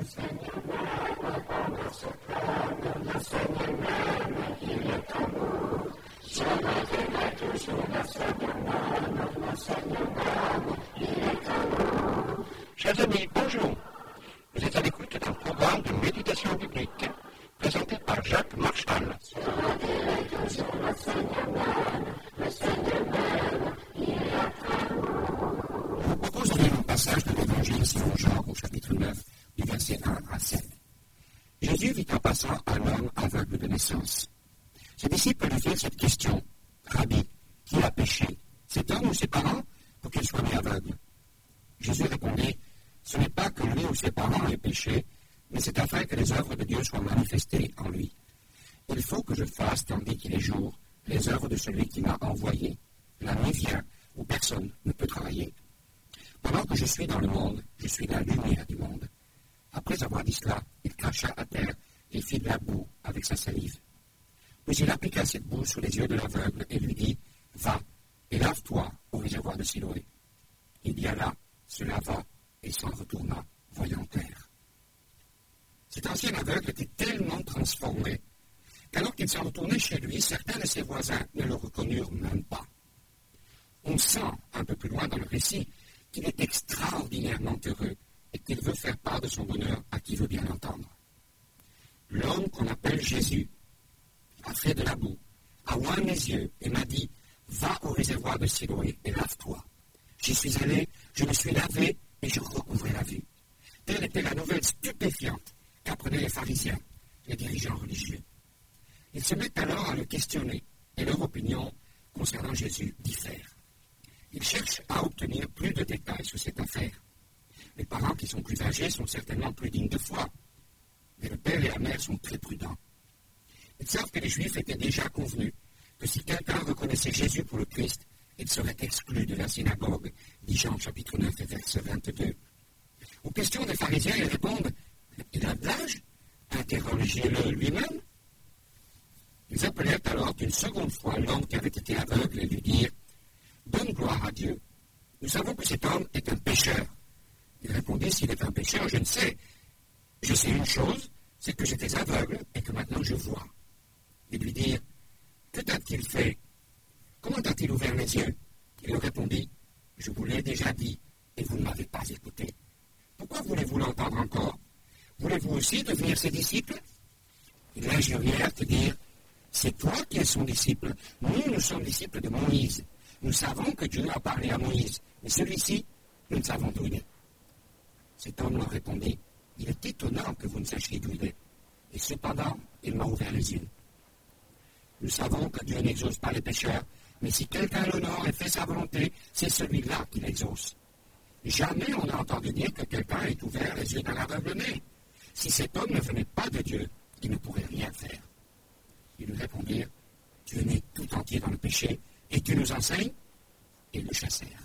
Chers amis, bonjour. Vous êtes à l'écoute d'un programme de méditation biblique présenté par Jacques Marchal. Je vous propose de lire un passage de l'Évangile selon Jean au chapitre 9, du verset 1 à 7. Jésus vit en passant un homme aveugle de naissance. Ses disciples lui firent cette question: Rabbi, qui a péché, cet homme ou ses parents, pour qu'il soit né aveugle? Jésus répondit: Ce n'est pas que lui ou ses parents aient péché, mais c'est afin que les œuvres de Dieu soient manifestées en lui. Il faut que je fasse, tandis qu'il est jour, les œuvres de celui qui m'a envoyé. La nuit vient où personne ne peut travailler. Pendant que je suis dans le monde, je suis la lumière du monde. Après avoir dit cela, il cracha à terre et fit de la boue avec sa salive. Puis il appliqua cette boue sous les yeux de l'aveugle et lui dit: Va et lave-toi au réservoir de Siloé. Il y alla, se lava et s'en retourna, voyant clair. Cet ancien aveugle était tellement transformé qu'alors qu'il s'en retournait chez lui, certains de ses voisins ne le reconnurent même pas. On sent, un peu plus loin dans le récit, qu'il est extraordinairement heureux et qu'il veut faire part de son bonheur à qui veut bien l'entendre. L'homme qu'on appelle Jésus a fait de la boue, a oint mes yeux et m'a dit: Va au réservoir de Siloé et lave-toi. J'y suis allé, je me suis lavé et je recouvrais la vue. Telle était la nouvelle stupéfiante qu'apprenaient les pharisiens, les dirigeants religieux. Ils se mettent alors à le questionner et leur opinion concernant Jésus diffère. Ils cherchent à obtenir plus de détails sur cette affaire. Les parents qui sont plus âgés sont certainement plus dignes de foi, mais le père et la mère sont très prudents. Ils savent que les Juifs étaient déjà convenus que si quelqu'un reconnaissait Jésus pour le Christ, il serait exclu de la synagogue, dit Jean chapitre 9 et verset 22. Aux questions des pharisiens, ils répondent: Il a de l'âge? Interrogez-le lui-même. Ils appelèrent alors une seconde fois l'homme qui avait été aveugle et lui dirent: Donne gloire à Dieu. Nous savons que cet homme est un pécheur. Il répondit: S'il est un pécheur, je ne sais. Je sais une chose, c'est que j'étais aveugle et que maintenant je vois. Ils lui dirent: Que t'a-t-il fait? Comment a-t-il ouvert les yeux? Il leur répondit: Je vous l'ai déjà dit et vous ne m'avez pas écouté. Pourquoi voulez-vous l'entendre encore? Voulez-vous aussi devenir ses disciples? Ils l'injurièrent et dirent: C'est toi qui es son disciple. Nous sommes disciples de Moïse. Nous savons que Dieu a parlé à Moïse, mais celui-ci, nous ne savons d'où il est. Cet homme leur répondit: Il est étonnant que vous ne sachiez d'où il est. Et cependant, il m'a ouvert les yeux. Nous savons que Dieu n'exauce pas les pécheurs, mais si quelqu'un l'honore et fait sa volonté, c'est celui-là qui l'exauce. Jamais on n'a entendu dire que quelqu'un ait ouvert les yeux d'un aveugle-né. Si cet homme ne venait pas de Dieu, il ne pourrait rien faire. Ils lui répondirent: Tu es né tout entier dans le péché, et tu nous enseignes? Et ils le chassèrent.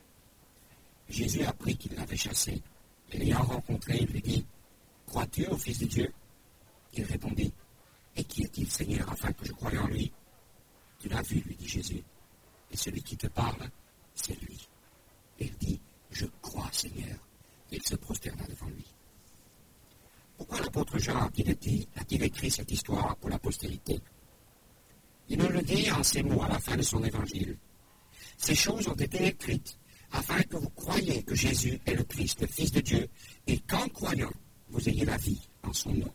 Jésus apprit qu'il l'avait chassé, et l'ayant rencontré, il lui dit: Crois-tu au Fils de Dieu? Il répondit: Et qui est-il, Seigneur, afin que je croie en lui? Tu l'as vu, lui dit Jésus, et celui qui te parle, c'est lui. Et il dit: Je crois, Seigneur. Et il se prosterna devant lui. Pourquoi l'apôtre Jean a-t-il écrit cette histoire pour la postérité? Il nous le dit en ces mots à la fin de son évangile: Ces choses ont été écrites afin que vous croyiez que Jésus est le Christ, le Fils de Dieu, et qu'en croyant, vous ayez la vie en son nom.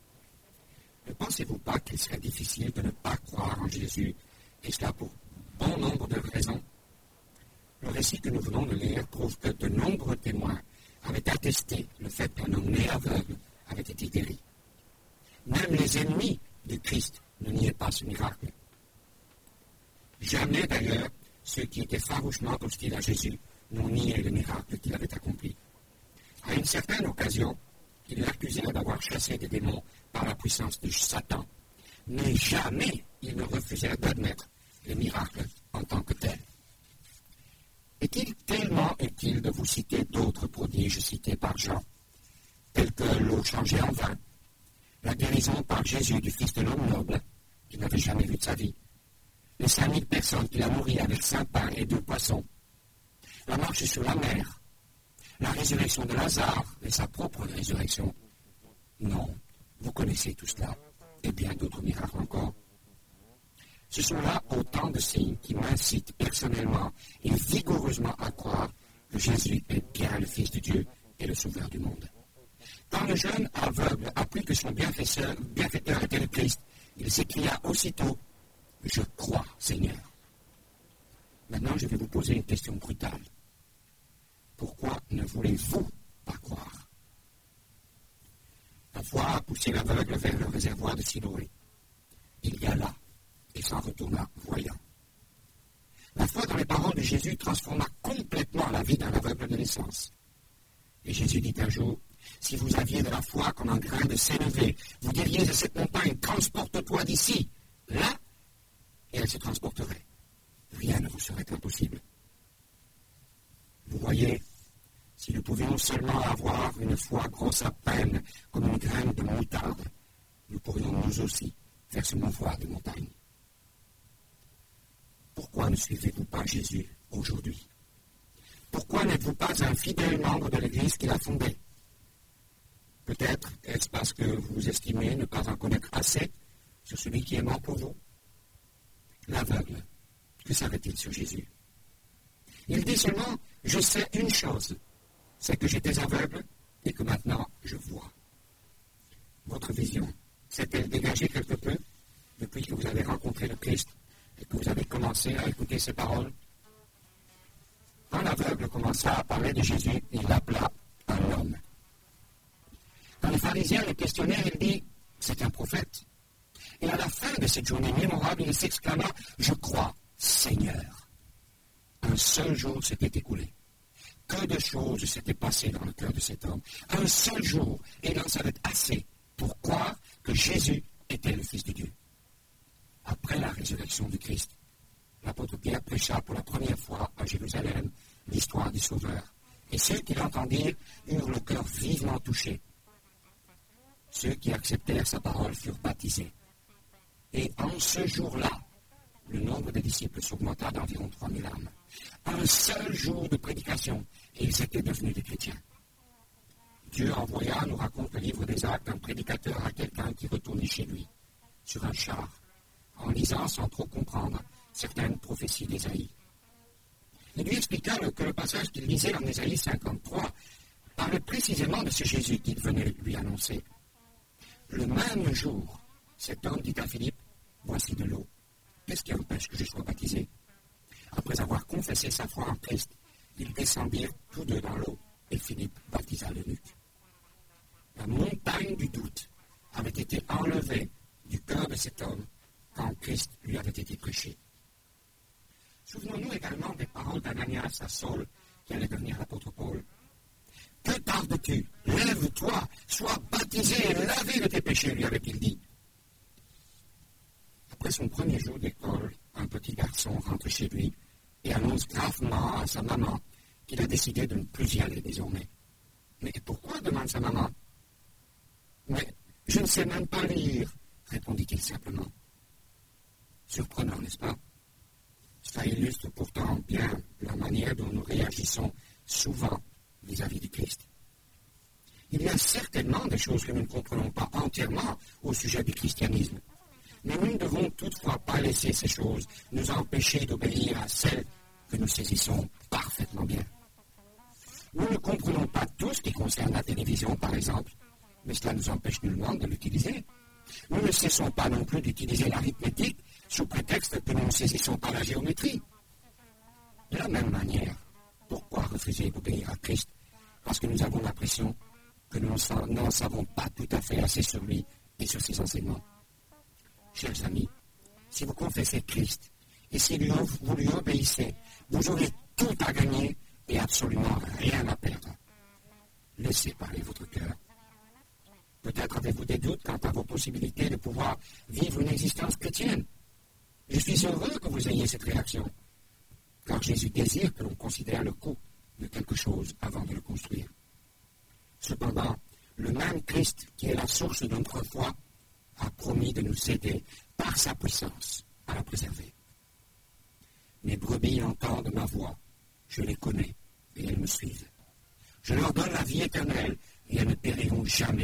Ne pensez-vous pas qu'il serait difficile de ne pas croire en Jésus, et cela pour bon nombre de raisons? Le récit que nous venons de lire prouve que de nombreux témoins avaient attesté le fait qu'un homme né aveugle avait été guéri. Même les ennemis du Christ ne niaient pas ce miracle. Jamais d'ailleurs ceux qui étaient farouchement hostiles à Jésus n'ont nié le miracle qu'il avait accompli. À une certaine occasion, ils l'accusèrent d'avoir chassé des démons par la puissance de Satan, mais jamais ils ne refusèrent d'admettre les miracles en tant que tels. Est-il tellement utile de vous citer d'autres prodiges cités par Jean, tels que l'eau changée en vin, la guérison par Jésus du Fils de l'homme noble, qui n'avait jamais vu de sa vie, les 5000 personnes qu'il a nourries avec 5 pains et 2 poissons, la marche sur la mer, la résurrection de Lazare et sa propre résurrection, Non, vous connaissez tout cela, et bien d'autres miracles encore. Ce sont là autant de signes qui m'incitent personnellement et vigoureusement à croire que Jésus est bien le Fils de Dieu et le Sauveur du monde. Quand le jeune aveugle apprit que son bienfaiteur était le Christ, il s'écria aussitôt « Je crois, Seigneur ». Maintenant, je vais vous poser une question brutale. Pourquoi ne voulez-vous pas croire? La foi a poussé l'aveugle vers le réservoir de Siloé. Il y alla et s'en retourna voyant. La foi dans les paroles de Jésus transforma complètement la vie d'un aveugle de naissance. Et Jésus dit un jour, « Si vous aviez de la foi comme un grain de sénévé, vous diriez à cette montagne, transporte-toi d'ici, là, et elle se transporterait. Rien ne vous serait impossible. » Vous voyez, si nous pouvions seulement avoir une foi grosse à peine comme une graine de moutarde, nous pourrions nous aussi faire se mouvoir des montagnes. Pourquoi ne suivez-vous pas Jésus aujourd'hui? Pourquoi n'êtes-vous pas un fidèle membre de l'Église qu'il a fondée? Peut-être est-ce parce que vous estimez ne pas en connaître assez sur celui qui est mort pour vous? L'aveugle, que savait-il sur Jésus? Il dit seulement, je sais une chose, c'est que j'étais aveugle et que maintenant je vois. Votre vision s'est-elle dégagée quelque peu depuis que vous avez rencontré le Christ et que vous avez commencé à écouter ses paroles? Quand l'aveugle commença à parler de Jésus, il l'appela un homme. Quand les pharisiens le questionnèrent, il dit, c'est un prophète. Et à la fin de cette journée mémorable, il s'exclama, je crois, Seigneur. Un seul jour s'était écoulé. Que de choses s'étaient passées dans le cœur de cet homme. Un seul jour, et il en savait assez pour croire que Jésus était le Fils de Dieu. Après la résurrection du Christ, l'apôtre Pierre prêcha pour la première fois à Jérusalem l'histoire du Sauveur. Et ceux qui l'entendirent eurent le cœur vivement touché. Ceux qui acceptèrent sa parole furent baptisés. Et en ce jour-là, le nombre des disciples s'augmenta d'environ 3000 âmes. Un seul jour de prédication, et ils étaient devenus des chrétiens. Dieu envoya, nous raconte le livre des Actes, un prédicateur à quelqu'un qui retournait chez lui, sur un char, en lisant sans trop comprendre certaines prophéties d'Ésaïe. Il lui expliqua que le passage qu'il lisait en Ésaïe 53 parlait précisément de ce Jésus qu'il venait lui annoncer. Le même jour, cet homme dit à Philippe, « Voici de l'eau. Qu'est-ce qui empêche que je sois baptisé ?» Après avoir confessé sa foi en Christ, ils descendirent tous deux dans l'eau et Philippe baptisa l'eunuque. La montagne du doute avait été enlevée du cœur de cet homme quand Christ lui avait été prêché. Souvenons-nous également des paroles d'Ananias à Saul qui allait devenir l'apôtre Paul. « Que tardes-tu? Lève-toi, sois baptisé et lavé de tes péchés, lui avait-il dit. » Après son premier jour d'école, un petit garçon rentre chez lui et annonce gravement à sa maman qu'il a décidé de ne plus y aller désormais. « Mais pourquoi ?» demande sa maman. « Mais je ne sais même pas lire, » répondit-il simplement. Surprenant, n'est-ce pas? Cela illustre pourtant bien la manière dont nous réagissons souvent vis-à-vis du Christ. Il y a certainement des choses que nous ne comprenons pas entièrement au sujet du christianisme, mais nous ne devons toutefois pas laisser ces choses nous empêcher d'obéir à celles que nous saisissons parfaitement bien. Nous ne comprenons pas tout ce qui concerne la télévision, par exemple, mais cela nous empêche nullement de l'utiliser. Nous ne cessons pas non plus d'utiliser l'arithmétique sous prétexte que nous ne saisissons pas la géométrie. De la même manière, pourquoi refuser d'obéir à Christ? Parce que nous avons l'impression que nous n'en savons pas tout à fait assez sur lui et sur ses enseignements. Chers amis, si vous confessez Christ et si vous lui obéissez, vous aurez tout à gagner et absolument rien à perdre. Laissez parler votre cœur. Peut-être avez-vous des doutes quant à vos possibilités de pouvoir vivre une existence chrétienne. Je suis heureux que vous ayez cette réaction, car Jésus désire que l'on considère le coût de quelque chose avant de le construire. Cependant, le même Christ qui est la source de notre foi a promis de nous aider par sa puissance à la préserver. Mes brebis entendent ma voix, je les connais et elles me suivent. Je leur donne la vie éternelle et elles ne périront jamais,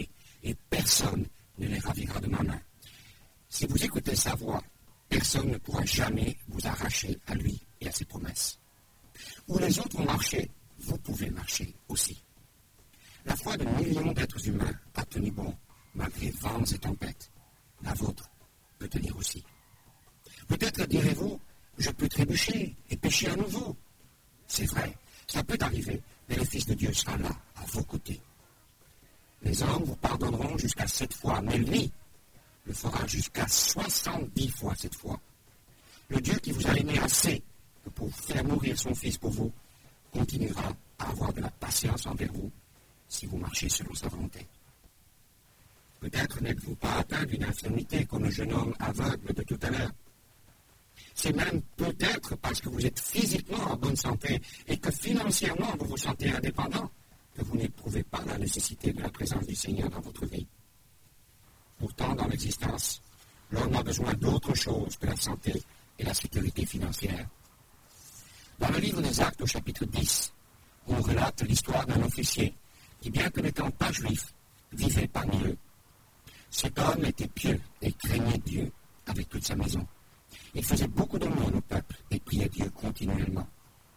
et personne ne les ravira de ma main. Si vous écoutez sa voix, personne ne pourra jamais vous arracher à lui et à ses promesses. Où les autres ont marché, vous pouvez marcher aussi. La foi de millions d'êtres humains a tenu bon, malgré vents et tempêtes. La vôtre peut tenir aussi. Peut-être direz-vous, je peux trébucher et pécher à nouveau. C'est vrai, ça peut arriver, mais le Fils de Dieu sera là, à vos côtés. Les hommes vous pardonneront jusqu'à 7 fois, mais lui le fera jusqu'à 70 fois cette fois. Le Dieu qui vous a aimé assez pour faire mourir son Fils pour vous, continuera à avoir de la patience envers vous si vous marchez selon sa volonté. Peut-être n'êtes-vous pas atteint d'une infirmité comme le jeune homme aveugle de tout à l'heure. C'est même peut-être parce que vous êtes physiquement en bonne santé et que financièrement vous vous sentez indépendant que vous n'éprouvez pas la nécessité de la présence du Seigneur dans votre vie. Pourtant, dans l'existence, l'homme a besoin d'autre chose que la santé et la sécurité financière. Dans le livre des Actes au chapitre 10, on relate l'histoire d'un officier qui, bien que n'étant pas juif, vivait parmi eux. Cet homme était pieux et craignait Dieu avec toute sa maison. Il faisait beaucoup d'aumônes au peuple et priait Dieu continuellement.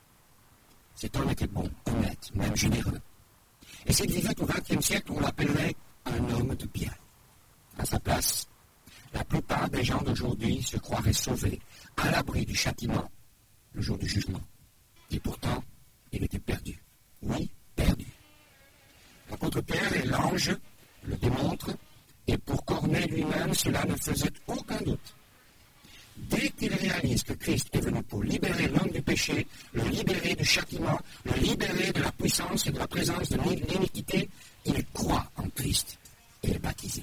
Cet homme était bon, honnête, même généreux. Et s'il vivait au XXe siècle, on l'appellerait un homme de bien. À sa place, la plupart des gens d'aujourd'hui se croiraient sauvés, à l'abri du châtiment, le jour du jugement. Et pourtant, il était perdu. Oui, perdu. L'apôtre Pierre et l'ange le démontrent, et pour Corneille lui-même, cela ne faisait aucun doute. Dès qu'il réalise que Christ est venu pour libérer l'homme du péché, le libérer du châtiment, le libérer de la puissance et de la présence de l'iniquité, il croit en Christ et est baptisé.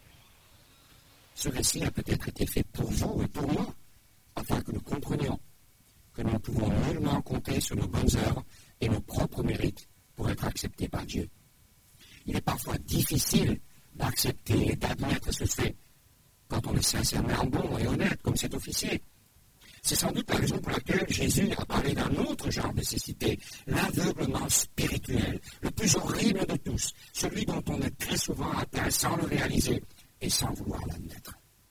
Ce récit a peut-être été fait pour vous et pour moi, afin que nous comprenions que nous ne pouvons nullement compter sur nos bonnes œuvres et nos propres mérites pour être acceptés par Dieu. Il est parfois difficile d'accepter et d'admettre ce fait quand on est sincèrement bon et honnête, comme cet officier. C'est sans doute la raison pour laquelle Jésus a parlé d'un autre genre de nécessité, l'aveuglement spirituel, le plus horrible de tous, celui dont on est très souvent atteint sans le réaliser et sans vouloir l'admettre.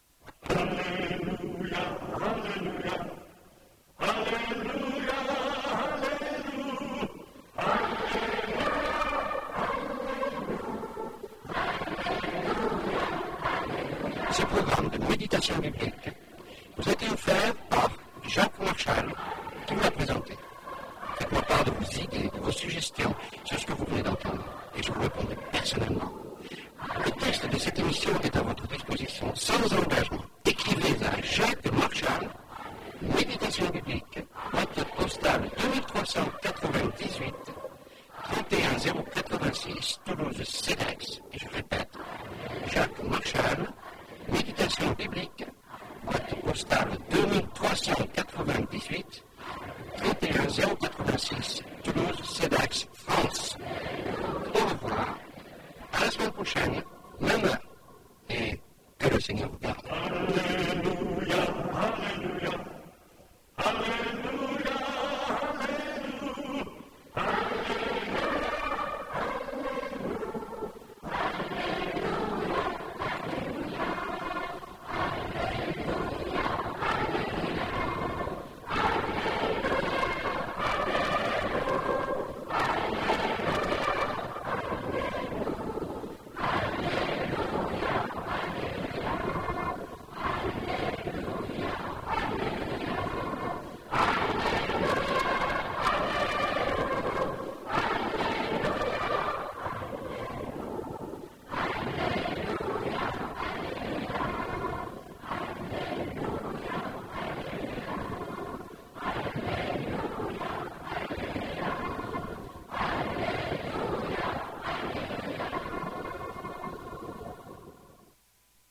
Alléluia, Alléluia, Alléluia, Ce programme de méditation biblique vous a été offert par Jacques Marchal, qui vous l'a présenté. Faites-moi part de vos idées, de vos suggestions sur ce que vous venez d'entendre, et je vous répondrai personnellement. Le texte de cette émission est à votre disposition sans engagement. Écrivez à Jacques Marchal, Méditation biblique, boîte postale 2398, 31086, Toulouse CEDEX. Et je répète, Jacques Marchal, Méditation biblique, boîte postale